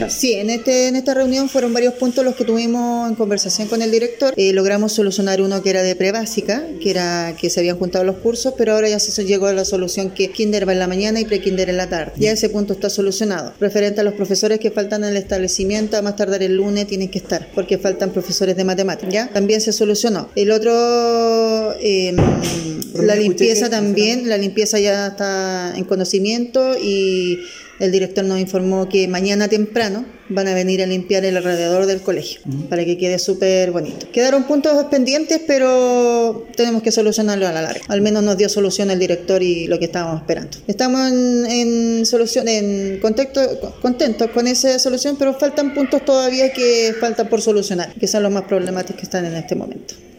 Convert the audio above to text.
Sí, en esta reunión fueron varios puntos los que tuvimos en conversación con el director. Logramos solucionar uno que era de prebásica, que era que se habían juntado los cursos, pero ahora ya se llegó a la solución que kinder va en la mañana y pre-kinder en la tarde. Ya ese punto está solucionado. Referente a los profesores que faltan en el establecimiento, a más tardar el lunes tienen que estar, porque faltan profesores de matemáticas. ¿Ya? También se solucionó. El otro, la limpieza también, la limpieza ya está en conocimiento y el director nos informó que mañana temprano van a venir a limpiar el alrededor del colegio para que quede súper bonito. Quedaron puntos pendientes, pero tenemos que solucionarlo a la larga. Al menos nos dio solución el director y lo que estábamos esperando. Estamos contentos con esa solución, pero faltan puntos todavía que faltan por solucionar, que son los más problemáticos que están en este momento.